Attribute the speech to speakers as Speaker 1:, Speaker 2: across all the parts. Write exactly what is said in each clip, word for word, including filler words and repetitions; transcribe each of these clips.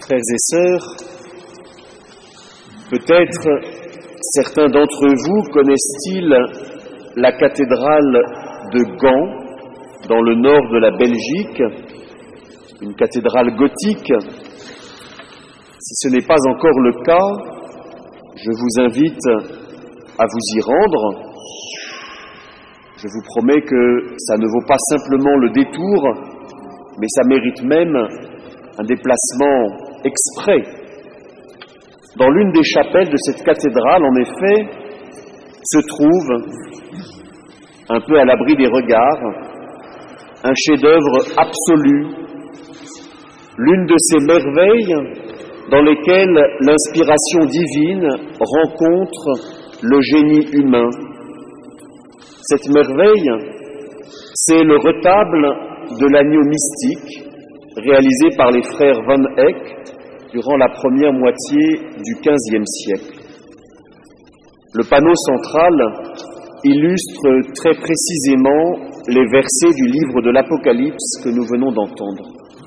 Speaker 1: Frères et sœurs, peut-être certains d'entre vous connaissent-ils la cathédrale de Gand, dans le nord de la Belgique, une cathédrale gothique. Si ce n'est pas encore le cas, je vous invite à vous y rendre. Je vous promets que ça ne vaut pas simplement le détour, mais ça mérite même un déplacement exprès. Dans l'une des chapelles de cette cathédrale, en effet, se trouve, un peu à l'abri des regards, un chef-d'œuvre absolu, l'une de ces merveilles dans lesquelles l'inspiration divine rencontre le génie humain. Cette merveille, c'est le retable de l'agneau mystique, réalisé par les frères Van Eyck durant la première moitié du quinzième siècle. Le panneau central illustre très précisément les versets du livre de l'Apocalypse que nous venons d'entendre.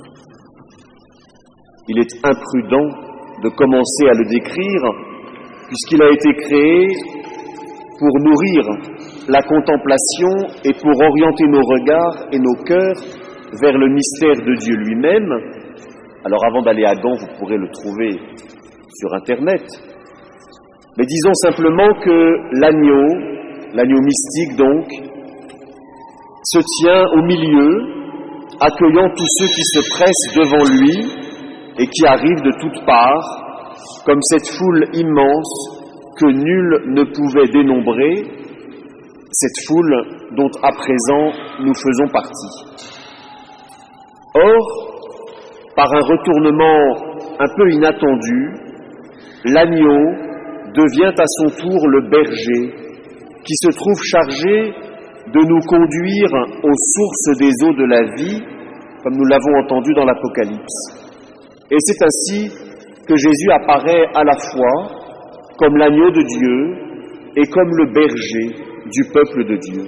Speaker 1: Il est imprudent de commencer à le décrire, puisqu'il a été créé pour nourrir la contemplation et pour orienter nos regards et nos cœurs vers le mystère de Dieu lui-même. Alors avant d'aller à Gand, vous pourrez le trouver sur Internet. Mais disons simplement que l'agneau, l'agneau mystique donc, se tient au milieu, accueillant tous ceux qui se pressent devant lui et qui arrivent de toutes parts, comme cette foule immense que nul ne pouvait dénombrer, cette foule dont à présent nous faisons partie. Or, par un retournement un peu inattendu, l'agneau devient à son tour le berger, qui se trouve chargé de nous conduire aux sources des eaux de la vie, comme nous l'avons entendu dans l'Apocalypse. Et c'est ainsi que Jésus apparaît à la fois comme l'agneau de Dieu et comme le berger du peuple de Dieu.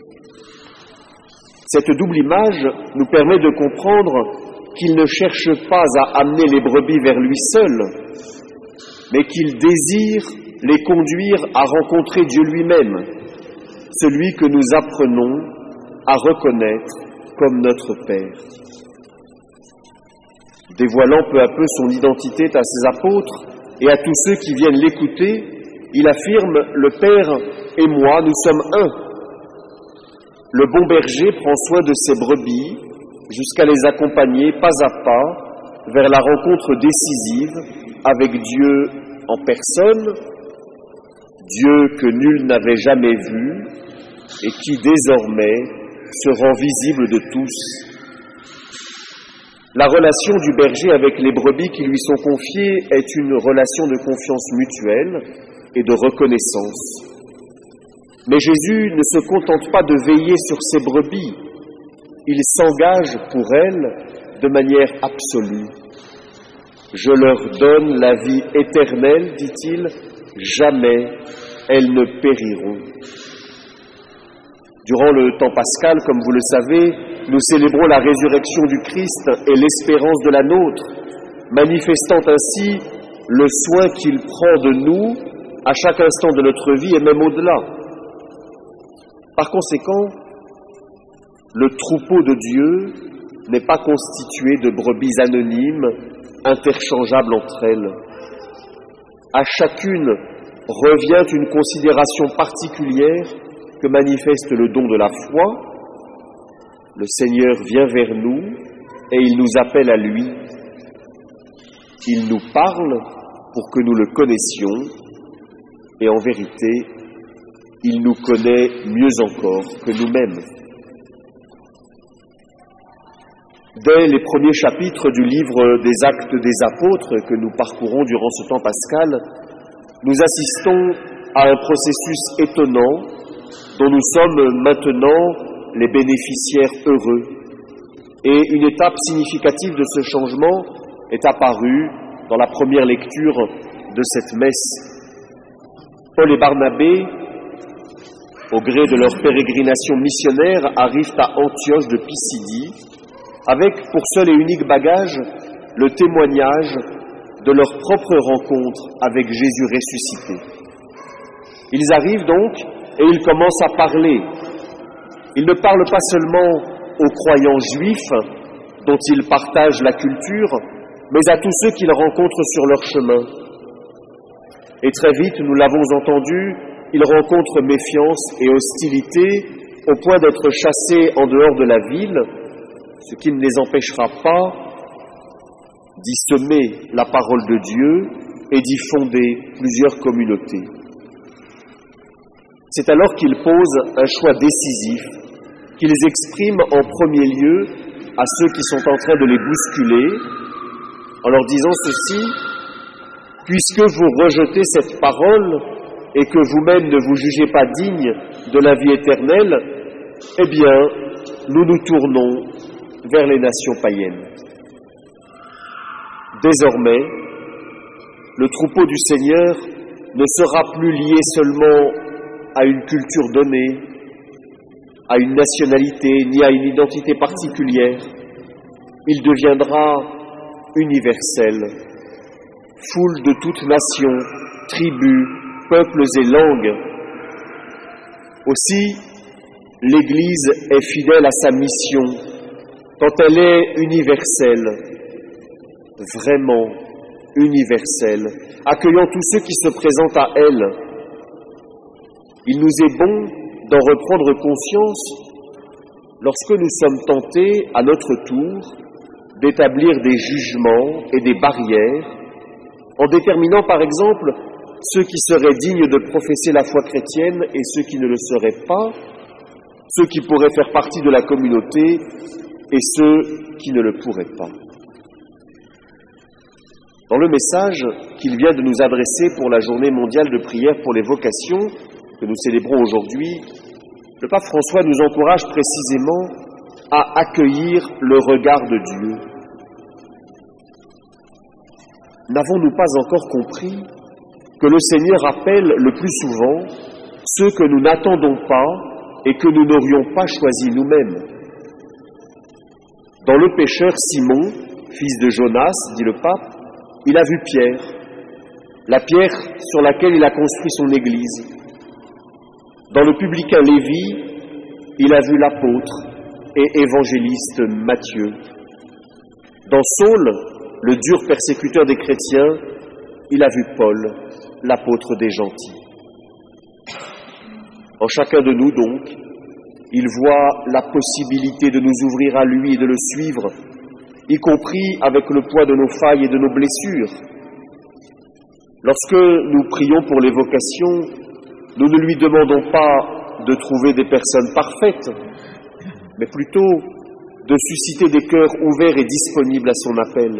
Speaker 1: Cette double image nous permet de comprendre qu'il ne cherche pas à amener les brebis vers lui seul, mais qu'il désire les conduire à rencontrer Dieu lui-même, celui que nous apprenons à reconnaître comme notre Père. Dévoilant peu à peu son identité à ses apôtres et à tous ceux qui viennent l'écouter, il affirme « Le Père et moi, nous sommes un ». Le bon berger prend soin de ses brebis jusqu'à les accompagner pas à pas vers la rencontre décisive avec Dieu en personne, Dieu que nul n'avait jamais vu et qui désormais se rend visible de tous. La relation du berger avec les brebis qui lui sont confiées est une relation de confiance mutuelle et de reconnaissance. Mais Jésus ne se contente pas de veiller sur ses brebis, il s'engage pour elles de manière absolue. « Je leur donne la vie éternelle, dit-il, jamais elles ne périront. » Durant le temps pascal, comme vous le savez, nous célébrons la résurrection du Christ et l'espérance de la nôtre, manifestant ainsi le soin qu'il prend de nous à chaque instant de notre vie et même au-delà. Par conséquent, le troupeau de Dieu n'est pas constitué de brebis anonymes, interchangeables entre elles. À chacune revient une considération particulière que manifeste le don de la foi. Le Seigneur vient vers nous et il nous appelle à lui. Il nous parle pour que nous le connaissions et en vérité, il nous connaît mieux encore que nous-mêmes. Dès les premiers chapitres du livre des Actes des Apôtres que nous parcourons durant ce temps pascal, nous assistons à un processus étonnant dont nous sommes maintenant les bénéficiaires heureux. Et une étape significative de ce changement est apparue dans la première lecture de cette messe. Paul et Barnabé, au gré de leur pérégrination missionnaire, arrivent à Antioche de Pisidie, avec pour seul et unique bagage le témoignage de leur propre rencontre avec Jésus ressuscité. Ils arrivent donc et ils commencent à parler. Ils ne parlent pas seulement aux croyants juifs dont ils partagent la culture, mais à tous ceux qu'ils rencontrent sur leur chemin. Et très vite, nous l'avons entendu, ils rencontrent méfiance et hostilité au point d'être chassés en dehors de la ville, ce qui ne les empêchera pas d'y semer la parole de Dieu et d'y fonder plusieurs communautés. C'est alors qu'ils posent un choix décisif, qu'ils expriment en premier lieu à ceux qui sont en train de les bousculer, en leur disant ceci: « Puisque vous rejetez cette parole et que vous-même ne vous jugez pas digne de la vie éternelle, eh bien, nous nous tournons vers les nations païennes. » Désormais, le troupeau du Seigneur ne sera plus lié seulement à une culture donnée, à une nationalité, ni à une identité particulière. Il deviendra universel, foule de toutes nations, tribus, peuples et langues. Aussi, l'Église est fidèle à sa mission quand elle est universelle, vraiment universelle, accueillant tous ceux qui se présentent à elle. Il nous est bon d'en reprendre conscience lorsque nous sommes tentés, à notre tour, d'établir des jugements et des barrières, en déterminant par exemple ceux qui seraient dignes de professer la foi chrétienne et ceux qui ne le seraient pas, ceux qui pourraient faire partie de la communauté et ceux qui ne le pourraient pas. Dans le message qu'il vient de nous adresser pour la journée mondiale de prière pour les vocations que nous célébrons aujourd'hui, le pape François nous encourage précisément à accueillir le regard de Dieu. N'avons-nous pas encore compris que le Seigneur appelle le plus souvent ceux que nous n'attendons pas et que nous n'aurions pas choisis nous-mêmes? Dans le pécheur Simon, fils de Jonas, dit le pape, il a vu Pierre, la pierre sur laquelle il a construit son église. Dans le publicain Lévi, il a vu l'apôtre et évangéliste Matthieu. Dans Saul, le dur persécuteur des chrétiens, il a vu Paul, l'apôtre des gentils. En chacun de nous donc, il voit la possibilité de nous ouvrir à lui et de le suivre, y compris avec le poids de nos failles et de nos blessures. Lorsque nous prions pour les vocations, nous ne lui demandons pas de trouver des personnes parfaites, mais plutôt de susciter des cœurs ouverts et disponibles à son appel.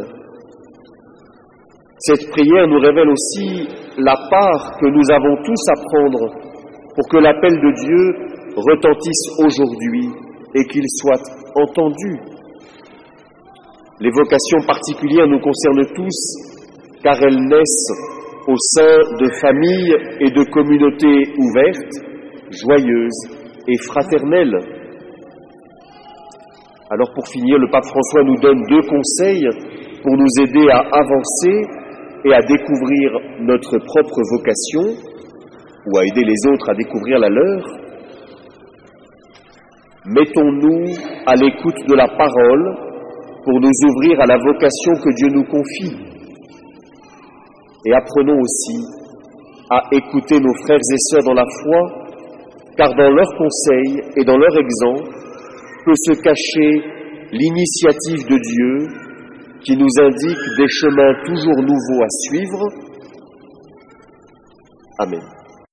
Speaker 1: Cette prière nous révèle aussi la part que nous avons tous à prendre pour que l'appel de Dieu retentisse aujourd'hui et qu'il soit entendu. Les vocations particulières nous concernent tous, car elles naissent au sein de familles et de communautés ouvertes, joyeuses et fraternelles. Alors pour finir, le pape François nous donne deux conseils pour nous aider à avancer et à découvrir notre propre vocation, ou à aider les autres à découvrir la leur. Mettons-nous à l'écoute de la parole pour nous ouvrir à la vocation que Dieu nous confie. Et apprenons aussi à écouter nos frères et sœurs dans la foi, car dans leurs conseils et dans leur exemple peut se cacher l'initiative de Dieu qui nous indique des chemins toujours nouveaux à suivre. Amen.